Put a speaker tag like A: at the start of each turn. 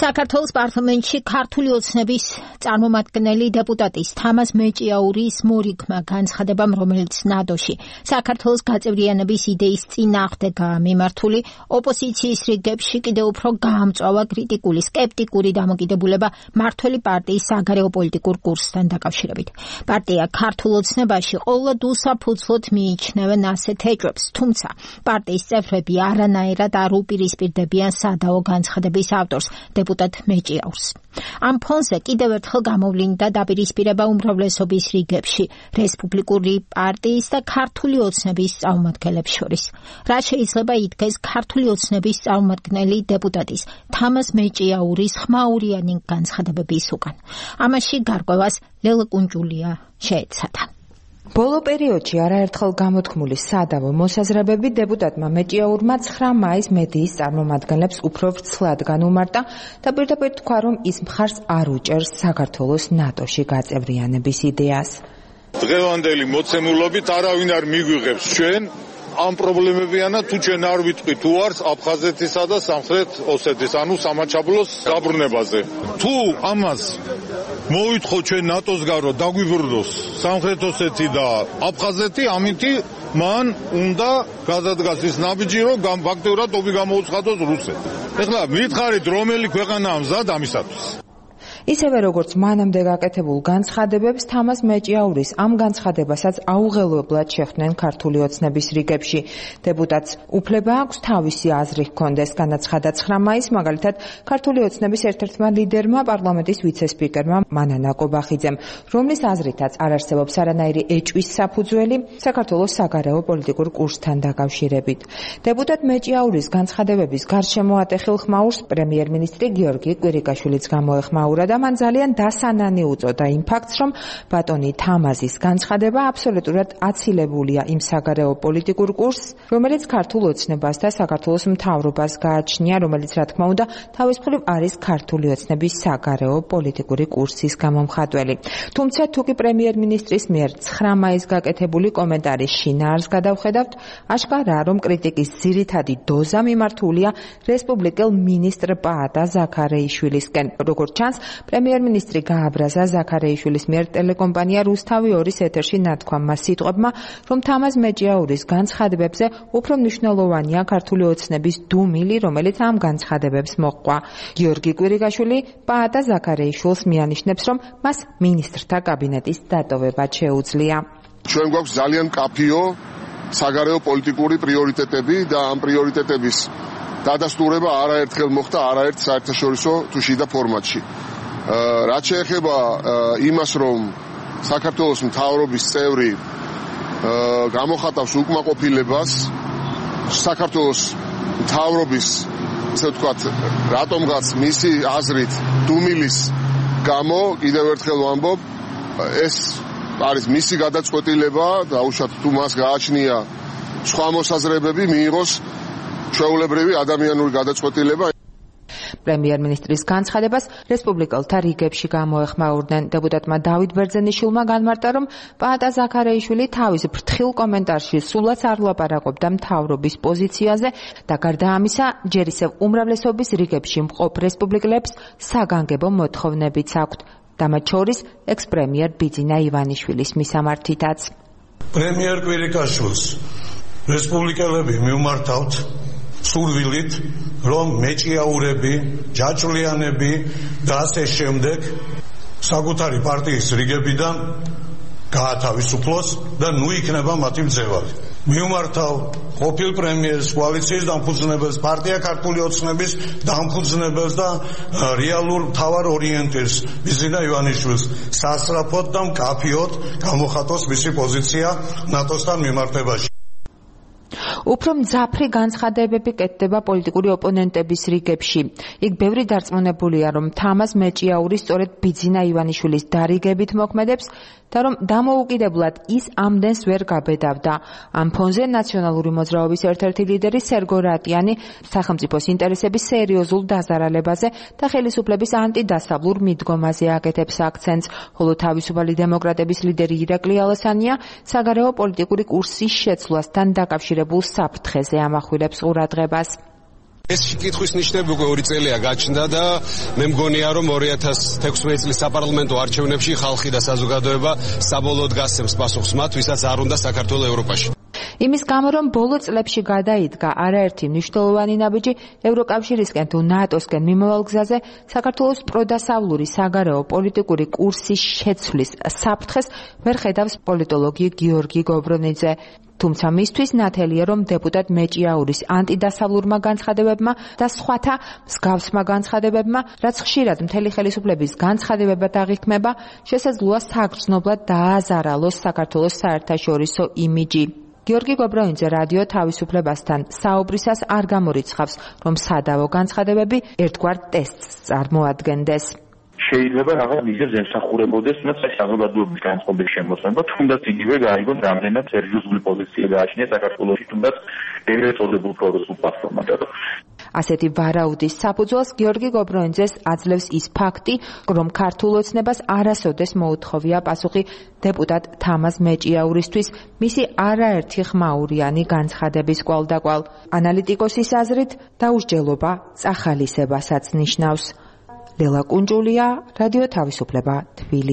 A: საქართველოს პარლამენტში ქართული ოცნების წარმომადგენელი დეპუტატის თამაზ მეჭიაურის მორიგმა განცხადებამ, რომელიც ნადოში საქართველოს გაწევრიანების იდეის წინააღმდეგაა მიმართული, ოპოზიციის რიგებში კიდევ უფრო გაამწვავა კრიტიკული, სკეპტიკური დამოკიდებულება მმართველი პარტიის საგარეო პოლიტიკურ კურსთან დაკავშირებით. პარტია ქართულ ოცნებაში ყოველად უსაფუძვლოდ მიიჩნევენ ასეთ ეჭვებს, თუმცა პარტიის წევრები არანაირად არ უპირისპირდებიან სადაო განცხადების ავტორს, დეპუტატ მეჭიაურს. ამ ფონზე კიდევ ერთხელ გამოვლინდა დაპირისპირება უმრავლესობის რიგებში რესპუბლიკური პარტიის და ქართული ოცნების წარმომადგენლებს შორის. რა შეიძლება იდგეს ქართული ოცნების წარმომადგენელი დეპუტატის თამაზ მეჭიაურის ხმაურიანი განცხადებების უკან? ამაში გარკვევას ლელა კუნჭულია შეეცადა.
B: ბოლო პერიოდში არაერთხელ გამოთქმული სადავო მოსაზრებები დეპუტატმა მეჭიაურმა 9 მაის მედიის წარმომადგენლებს უფრო ვრცლად განუმარტა და პირდაპირ თქვა, რომ ის მხარს არ უჭერს საქართველოს ნატოში გაწევრიანების იდეას.
C: დღევანდელი მოცემულობით არავინ არ მიგვიღებს ჩვენ ამ პრობლემებიანა თუ ჩვენ არ ვიტყვით უარს აფხაზეთისა და სამხრეთ ოსეთის, ანუ სამაჩაბლოს დაბრუნებაზე. თუ ამას მოვითხოვ ჩვენ ნატოსგან რომ დაგვიბრუნოს სამხრეთ ოსეთი და აფხაზეთი, ამითი მან უნდა გადადგას ის ნაბიჯი, რომ ფაქტურად ობი გამოუცხადოს რუსეთი. ეხლა მითხარით, რომელი ქვეყანაა მზად ამისათვის?
B: ისევე როგორც მანამდე გაკეთებულ განცხადებებს, თამაზ მეჭიაურის ამ განცხადებასაც აუღელებლად შეხვდნენ ქართული ოცნების რიგებში. დეპუტატს უფლება აქვს თავისი აზრი ჰქონდეს, განაცხადა 9 მაისს, მაგალითად, ქართული ოცნების ერთ-ერთმა ლიდერმა, პარლამენტის ვიცე-სპიკერმა მანანა კობახიძემ, რომლის აზრითაც არ არსებობს არანაირი ეჭვის საფუძველი საქართველოს საგარეო პოლიტიკურ კურსთან დაკავშირებით. დეპუტატ მეჭიაურის განცხადებების გარშემო ატეხილ ხმაურს პრემიერ-მინისტრი გიორგი კვირიკაშვილიც გამოეხმაურა და მან ძალიან დასანანი უწოდა იმ ფაქტს, რომ ბატონი თამაზის განცხადება აბსოლუტურად აცილებულია იმ საგარეო პოლიტიკურ კურსს, რომელიც ქართულ ოცნებას და საქართველოს მთავრობას გააჩნია, რომელიც რა თქმა უნდა თავის მხრივ არის ქართული ოცნების საგარეო პოლიტიკური კურსის გამომხატველი. თუმცა თუკი პრემიერ-მინისტრის მიერ 9 მაისს გაკეთებული კომენტარის შინაარსს გადავხედავთ, აშკარაა, რომ კრიტიკის ძირითადი დოზა მიმართულია რესპუბლიკელ მინისტრ პაატა ზაქარეიშვილისკენ. როგორც ჩანს, პრემიერ-მინისტრი გააბრაზა ზაქარეიშვილის მიერ ტელეკომპანია რუსთავი 2-ის ეთერში ნათქვამმა სიტყვებმა, რომ თამაზ მეჭიაურის განცხადებებზე უფრო მნიშვნელოვანია ქართული ოცნების დუმილი, რომელიც ამ განცხადებებს მოჰყვა. გიორგი კვირიკაშვილი პაატა ზაქარეიშვილს მიანიშნებს, რომ მას მინისტრთა კაბინეტის დატოვება შეუძლია.
C: ჩვენ გვაქვს ძალიან კაფიო საგარეო პოლიტიკური პრიორიტეტები და ამ პრიორიტეტების დადასტურება არაერთხელ მოხდა არაერთ საერთაშორისო თუ შიდა ფორმატში. რაც შეეხება იმას, რომ საქართველოს მთავრობის წევრი გამოხატავს უკმაყოფილებას საქართველოს მთავრობის, ესე ვთქვათ, რატომღაც მისი აზრით დუმილის გამო, კიდევ ერთხელ ვამბობ, ეს არის მისი გადაწყვეტილება და უშუალოდ თუ მას გააჩნია სხვა მოსაზრებები, მიიღოს ჩვეულებრივი ადამიანური გადაწყვეტილება.
B: პრემიერ-მინისტრის განცხადებას რესპუბლიკელთა რიგებში გამოეხმაურდნენ. დეპუტატმა დავით ბერძენიშვილმა განმარტა, რომ პაატა ზაქარეიშვილი თავის ფრთხილ კომენტარში სულაც არ ლაპარაკობდა მთავრობის პოზიციაზე და გარდა ამისა, ჯერ ისევ უმრავლესობის რიგებში მყოფ რესპუბლიკელებს საგანგებო მოთხოვნებიც აქვთ. და მათ შორის ექს-პრემიერ ბიძინა ივანიშვილის მისამართითაც.
D: პრემიერ კვირიკაშვილს რესპუბლიკელები მივმართავთ სურვილით, რომ მეჭიაურები, ჯაჭვლიანები და ასე შემდეგ საკუთარი პარტიის რიგებიდან გაათავისუფლოს და ნუ იქნება მათი მძევალი. მივმართავ ყოფილ პრემიერს, კოალიციის დამფუძნებელს, პარტია ქართული ოცნების დამფუძნებელს და რეალურ მთავარ ორიენტირს ბიძინა ივანიშვილს სასწრაფოდ და მკაფიოდ გამოხატოს მისი პოზიცია ნატოსთან მიმართებაში.
B: უფრო მძაფრი განცხადებები კეთდება პოლიტიკური ოპონენტების რიგებში. იქ ბევრი დარწმუნებულია, რომ თამაზ მეჭიაური სწორედ ბიძინა ივანიშვილის დარიგებით მოქმედებს და რომ დამოუკიდებლად ის ამდენს ვერ გაბედავდა. ამ ფონზე ნაციონალური მოძრაობის ერთ-ერთი ლიდერი სერგო რატიანი სახელმწიფოს ინტერესების სერიოზულ დაზარალებაზე და ხელისუფლების ანტიდასავლურ მიდგომაზე აკეთებს აქცენტს, ხოლო თავისუფალი დემოკრატების ლიდერი ირაკლი ალასანია საგარეო პოლიტიკური კურსის შეცვლასთან დაკავშირებულ საფრთხეზე ამახვილებს ყურადღებას.
E: ეს კითხვის ნიშნები უკვე 2 წელია გაჩნდა და მე მგონია რომ 2016 წლის საპარლამენტო არჩევნებში ხალხი და საზოგადოება საბოლოოდ გასცემს პასუხს მათ, ვისაც არ უნდა საქართველოს ევროპაში.
B: იმის გამო, რომ ბოლო წლებში გადაიდგა არაერთი მნიშვნელოვანი ნაბიჯი ევროკავშირისკენ თუ ნატოსკენ მიმავალ გზაზე, საქართველოს პროდასავლური საგარეო პოლიტიკური კურსის შეცვლის საფრთხეს ვერ ხედავს პოლიტოლოგი გიორგი გობრონიძე. თუმცა მისთვის ნათელია, რომ დეპუტატ მეჭიაურის ანტიდასავლურმა განცხადებებმა და სხვათა მსგავსმა განცხადებებმა, რაც ხშირად მთელი ხელისუფლების განცხადებებად აღიქმება, შესაძლოა საგრძნობლად დააზარალოს საქართველოს საერთაშორისო იმიჯი. გიორგი გობრონიძე რადიო თავისუფლებასთან საუბრისას არ გამორიცხავს, რომ სადავო განცხადებები ერთგვარ ტესტს წარმოადგენდეს.
F: შეიძლება რაღაც მიზეზს ემსახურებოდეს, თუნდაც საზოგადოების განწყობის შემოწმება, თუნდაც იგივე გაიგოს რამდენად სერიოზული პოზიცია გააჩნია საქართველოში, თუნდაც ეგრეთ წოდებულ პროგრესულ პლატფორმაზე.
B: ასეთი ვარაუდის საფუძველს გიორგი გობრონიძეს აძლევს ის ფაქტი, რომ ქართულ ოცნებას არასოდეს მოუთხოვია პასუხი დეპუტატ თამაზ მეჭიაურისთვის მისი არაერთი ხმაურიანი განცხადების კვალდაკვალ. ანალიტიკოსის აზრით, დაუსჯელობა წახალისებასაც ნიშნავს. ლელა კუნჯულია, რადიო თავისუფლება, თბილისი.